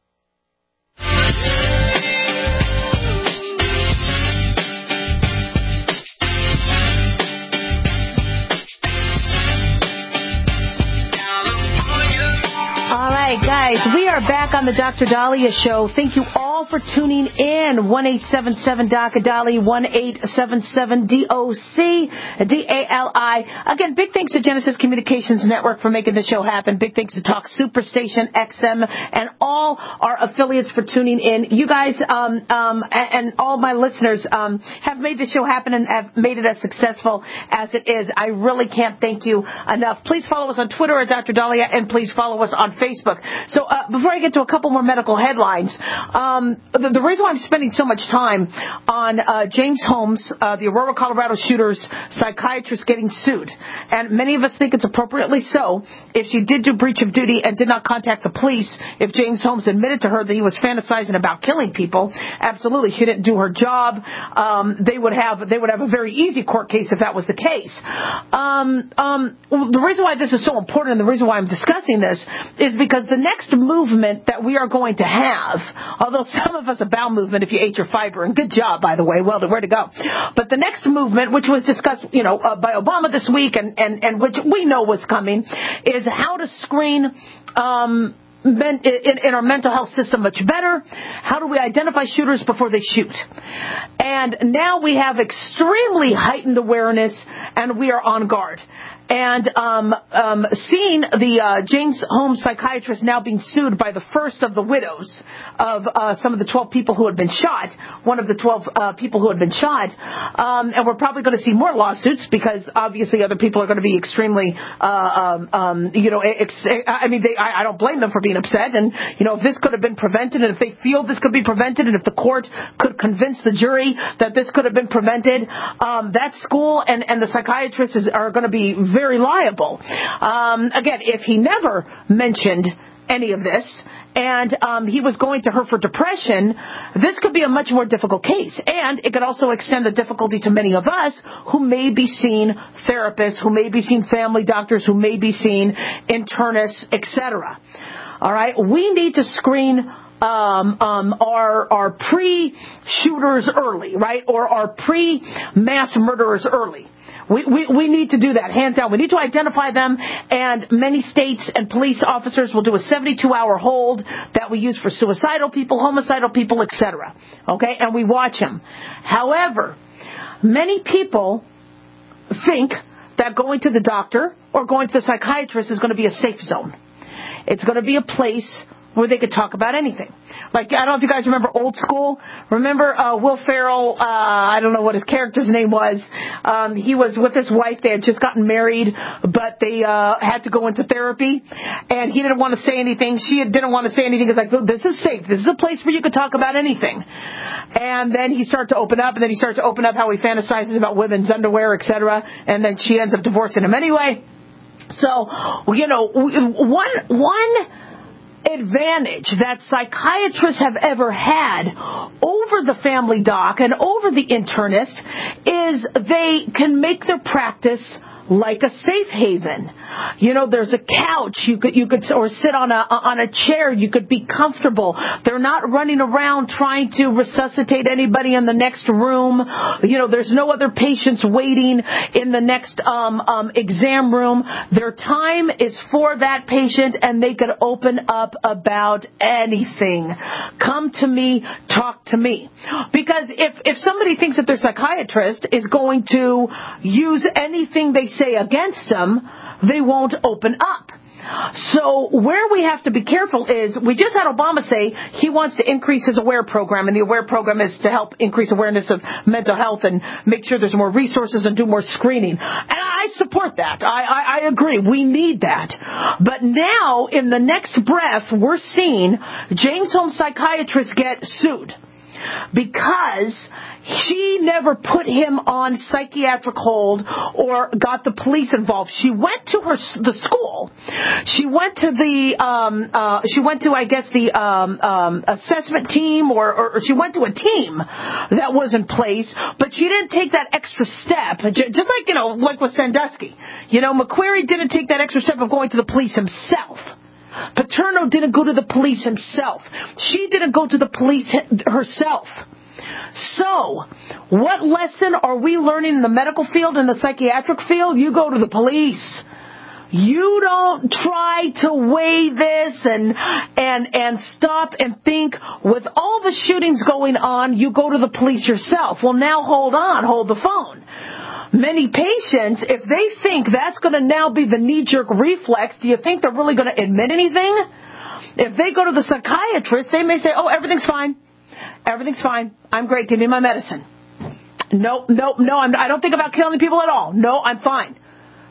Guys, we are back on the Doctor Daliah Show. Thank you all for tuning in. one eight seven seven D O C D A L I, one eight seven seven D O C D A L I. Again, big thanks to Genesis Communications Network for making the show happen. Big thanks to Talk Superstation X M and all our affiliates for tuning in. You guys um, um, and, and all my listeners um, have made the show happen and have made it as successful as it is. I really can't thank you enough. Please follow us on Twitter at Doctor Daliah, and please follow us on Facebook. So uh, before I get to a couple more medical headlines, um, um, the, the reason why I'm spending so much time on uh, James Holmes, uh, the Aurora, Colorado shooter's psychiatrist getting sued, and many of us think it's appropriately so, if she did do breach of duty and did not contact the police, if James Holmes admitted to her that he was fantasizing about killing people, absolutely, she didn't do her job. Um, they would have they would have a very easy court case if that was the case. Um, um, the reason why this is so important and the reason why I'm discussing this is because the next movement that we are going to have, although some of us a bowel movement if you ate your fiber, and good job, by the way, well, where to go. But the next movement, which was discussed, you know, uh, by Obama this week and, and, and which we know was coming, is how to screen um Men, in, in our mental health system much better. How do we identify shooters before they shoot? And now we have extremely heightened awareness, and we are on guard. And um, um, seeing the uh, James Holmes psychiatrist now being sued by the first of the widows of uh, some of the twelve people who had been shot, one of the twelve uh, people who had been shot, um, and we're probably going to see more lawsuits because obviously other people are going to be extremely, uh, um, um, you know, ex- I mean, they, I, I don't blame them for being upset. And, you know, if this could have been prevented, and if they feel this could be prevented, and if the court could convince the jury that this could have been prevented, um, that school and, and the psychiatrists is, are going to be very very liable. Um, again, if he never mentioned any of this and um, he was going to her for depression, this could be a much more difficult case. And it could also extend the difficulty to many of us who may be seeing therapists, who may be seeing family doctors, who may be seeing internists, et cetera. All right, we need to screen Um, um, our, our pre-shooters early, right? Or our pre-mass murderers early. We, we, we need to do that, hands down. We need to identify them, and many states and police officers will do a seventy-two hour hold that we use for suicidal people, homicidal people, et cetera. Okay? And we watch them. However, many people think that going to the doctor or going to the psychiatrist is going to be a safe zone. It's going to be a place where they could talk about anything. Like, I don't know if you guys remember Old School. Remember uh, Will Ferrell, uh, I don't know what his character's name was. Um, he was with his wife. They had just gotten married, but they uh, had to go into therapy. And he didn't want to say anything. She didn't want to say anything. It's like, this is safe. This is a place where you could talk about anything. And then he started to open up, and then he started to open up how he fantasizes about women's underwear, et cetera. And then she ends up divorcing him anyway. So, you know, one one... advantage that psychiatrists have ever had over the family doc and over the internist is they can make their practice like a safe haven. You know, there's a couch you could you could or sit on a on a chair. You could be comfortable. They're not running around trying to resuscitate anybody in the next room. You know, there's no other patients waiting in the next um, um, exam room. Their time is for that patient, and they could open up about anything. Come to me, talk to me. Because if if somebody thinks that their psychiatrist is going to use anything they say against them, they won't open up. So where we have to be careful is, we just had Obama say he wants to increase his AWARE program, and the AWARE program is to help increase awareness of mental health and make sure there's more resources and do more screening. And I support that. I, I, I agree. We need that. But now, in the next breath, we're seeing James Holmes psychiatrists get sued because she never put him on psychiatric hold or got the police involved. She went to her the school. She went to the um, uh, she went to I guess the um, um, assessment team, or, or she went to a team that was in place, but she didn't take that extra step. Just like you know, like with Sandusky, you know, McQuarrie didn't take that extra step of going to the police himself. Paterno didn't go to the police himself. She didn't go to the police herself. So, what lesson are we learning in the medical field and the psychiatric field? You go to the police. You don't try to weigh this and and and stop and think. With all the shootings going on, you go to the police yourself. Well, now hold on, hold the phone. Many patients, if they think that's going to now be the knee-jerk reflex, do you think they're really going to admit anything? If they go to the psychiatrist, they may say, oh, everything's fine. Everything's fine. I'm great. Give me my medicine. No, no, no, I'm, I don't think about killing people at all. No, I'm fine.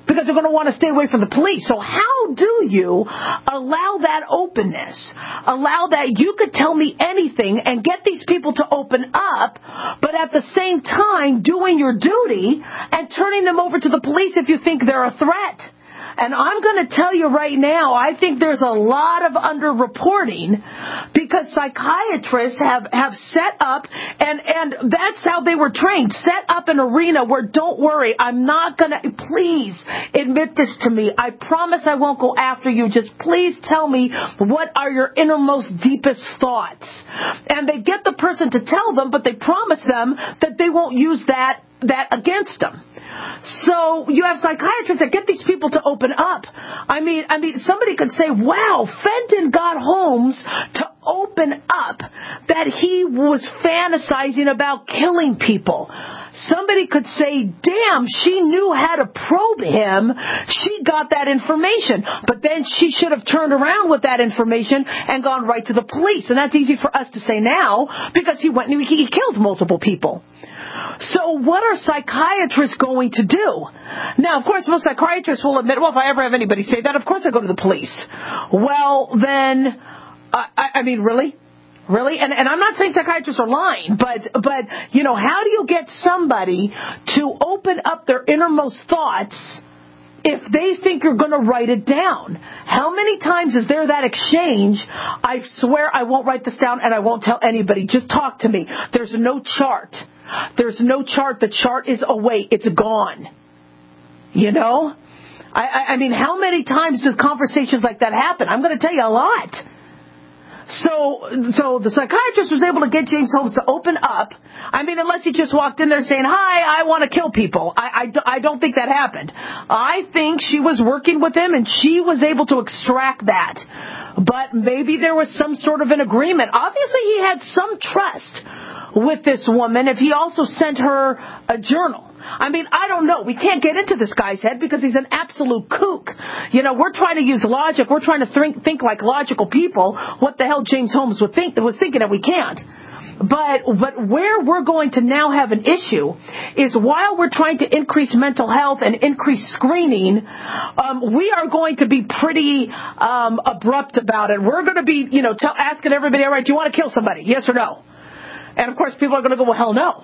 because they're going to want to stay away from the police. So how do you allow that openness, allow that you could tell me anything and get these people to open up, but at the same time doing your duty and turning them over to the police if you think they're a threat? And I'm going to tell you right now, I think there's a lot of underreporting because psychiatrists have, have set up, and, and that's how they were trained, set up an arena where, don't worry, I'm not going to, please admit this to me. I promise I won't go after you. Just please tell me what are your innermost, deepest thoughts. And they get the person to tell them, but they promise them that they won't use that that against them. So you have psychiatrists that get these people to open up. I mean, I mean, somebody could say, wow, Fenton got Holmes to open up that he was fantasizing about killing people. Somebody could say, damn, she knew how to probe him. She got that information. But then she should have turned around with that information and gone right to the police. And that's easy for us to say now because he went and he killed multiple people. So what are psychiatrists going to do? Now, of course, most psychiatrists will admit, well, if I ever have anybody say that, of course I go to the police. Well, then, uh, I, I mean, really? Really? And, and I'm not saying psychiatrists are lying, but, but, you know, how do you get somebody to open up their innermost thoughts if they think you're going to write it down? How many times is there that exchange? I swear I won't write this down and I won't tell anybody. Just talk to me. There's no chart. There's no chart. The chart is away. It's gone. You know? I, I, I mean, how many times does conversations like that happen? I'm going to tell you a lot. So, so the psychiatrist was able to get James Holmes to open up. I mean, unless he just walked in there saying, hi, I want to kill people. I, I, I don't think that happened. I think she was working with him and she was able to extract that. But maybe there was some sort of an agreement. Obviously, he had some trust with this woman if he also sent her a journal. I mean, I don't know. We can't get into this guy's head because he's an absolute kook. You know, we're trying to use logic. We're trying to think, think like logical people. What the hell James Holmes would think, was thinking that we can't. But, but where we're going to now have an issue is while we're trying to increase mental health and increase screening, um, we are going to be pretty um, abrupt about it. We're going to be, you know, tell, asking everybody, all right, do you want to kill somebody? Yes or no? And, of course, people are going to go, well, hell no.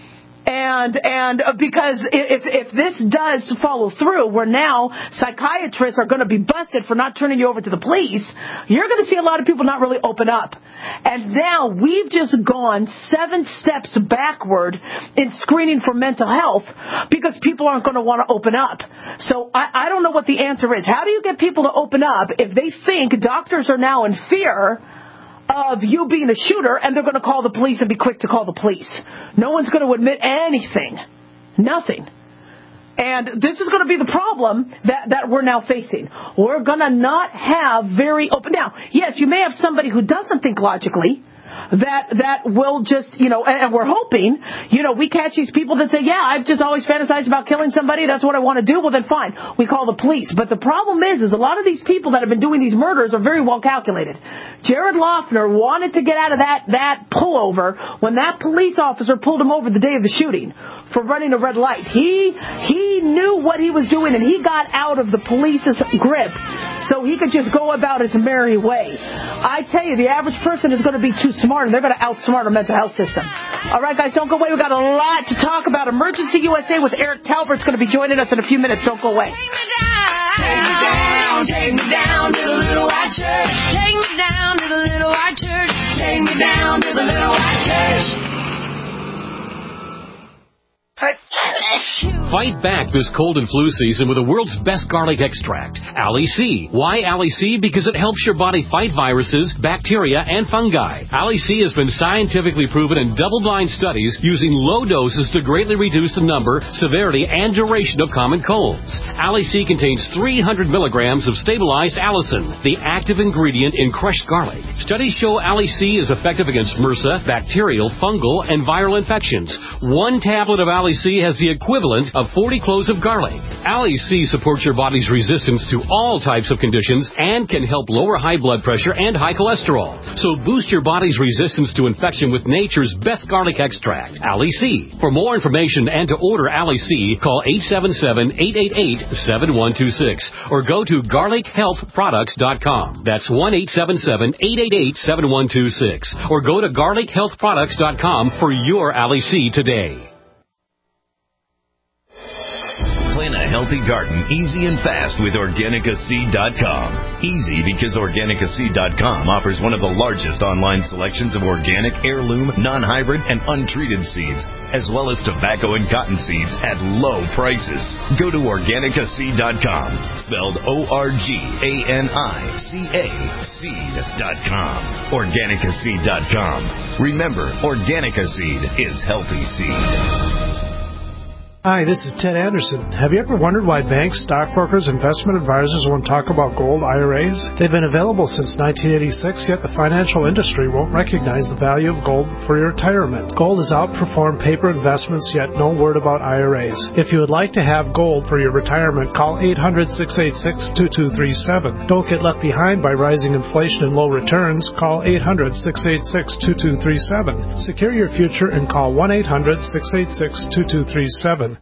And and because if if this does follow through, where now psychiatrists are going to be busted for not turning you over to the police, you're going to see a lot of people not really open up. And now we've just gone seven steps backward in screening for mental health because people aren't going to want to open up. So I, I don't know what the answer is. How do you get people to open up if they think doctors are now in fear of you being a shooter and they're going to call the police and be quick to call the police? No one's going to admit anything. Nothing. And this is going to be the problem that, that we're now facing. We're going to not have very open. Now, yes, you may have somebody who doesn't think logically, that that will just, you know, and, and we're hoping, you know, we catch these people that say, yeah, I've just always fantasized about killing somebody. That's what I want to do. Well, then fine. We call the police. But the problem is, is a lot of these people that have been doing these murders are very well calculated. Jared Loughner wanted to get out of that, that pullover when that police officer pulled him over the day of the shooting for running a red light. He, he knew what he was doing and he got out of the police's grip so he could just go about his merry way. I tell you, the average person is going to be too smart and they're going to outsmart our mental health system. All right, guys, don't go away. We've got a lot to talk about. Emergency U S A with Eric Talbert's going to be joining us in a few minutes. Don't go away. Take me down, take me down to the little white church. Take me down to the little white church. Take me down to the little white church. Fight back this cold and flu season with the world's best garlic extract, Ali-C. Why Ali-C? Because it helps your body fight viruses, bacteria, and fungi. Ali-C has been scientifically proven in double-blind studies using low doses to greatly reduce the number, severity, and duration of common colds. Ali-C contains three hundred milligrams of stabilized allicin, the active ingredient in crushed garlic. Studies show Ali-C is effective against MRSA, bacterial, fungal, and viral infections. One tablet of Ali-C has the equivalent of forty cloves of garlic. Ali C supports your body's resistance to all types of conditions and can help lower high blood pressure and high cholesterol. So boost your body's resistance to infection with nature's best garlic extract, Ali C. For more information and to order Ali C, call eight seven seven, eight eight eight, seven one two six or go to garlic health products dot com. That's one eight seven seven, eight eight eight, seven one two six or go to garlic health products dot com for your Ali C today. Plan a healthy garden easy and fast with Organica Seed dot com. Easy because Organica Seed dot com offers one of the largest online selections of organic, heirloom, non-hybrid, and untreated seeds, as well as tobacco and cotton seeds at low prices. Go to Organica Seed dot com, spelled O R G A N I C A, seed dot com. Organica Seed dot com. Remember, Organica Seed is healthy seed. Hi, this is Ted Anderson. Have you ever wondered why banks, stockbrokers, investment advisors won't talk about gold I R As? They've been available since nineteen eighty-six, yet the financial industry won't recognize the value of gold for your retirement. Gold has outperformed paper investments, yet no word about I R As. If you would like to have gold for your retirement, call eight hundred, six eight six, two two three seven. Don't get left behind by rising inflation and low returns. Call eight hundred, six eight six, two two three seven. Secure your future and call one eight hundred, six eight six, two two three seven.